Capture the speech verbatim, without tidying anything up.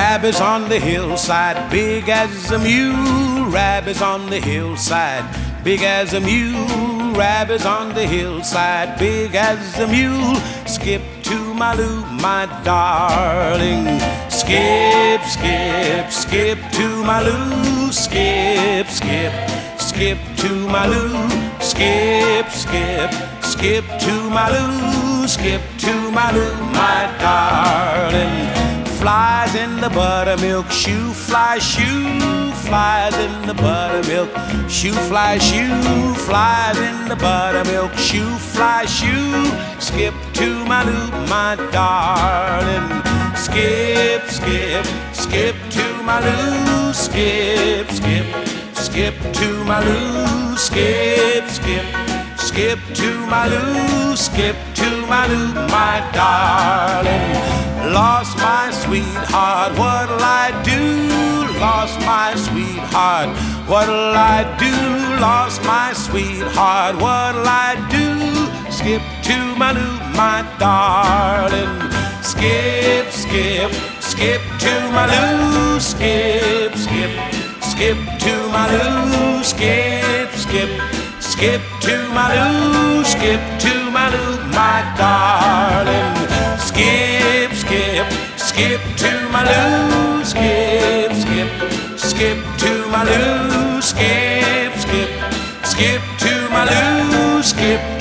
Rabbits on the hillside, big as a mule. Rabbits on the hillside, big as a mule. Rabbits on the hillside, big as a mule. Skip to my loo, my darling. Skip, skip, skip to my loo. Skip, skip, skip to my loo. Skip, skip, skip to my loo. Skip to my loo, my darling. Flies in the buttermilk, shoe fly, shoe flies in the buttermilk, shoe fly, shoe flies in the buttermilk, shoe fly, shoe. Skip to my loo, my darling. Skip, skip, skip to my loo. Skip, skip, skip to my loo. Skip, skip, skip to my loo. Skip to my loo, my darling. Lost my sweetheart, what'll I do? Lost my sweetheart, what'll I do? Lost my sweetheart, what'll I do? Skip to my loo, my darling. Skip, skip, skip to my loo. Skip, skip, skip to my loo. Skip, skip, skip to my loo. Skip to my loo, my darling. Skip, skip, skip to my loo. Skip, skip, skip to my loo. Skip, skip, skip to my loo. Skip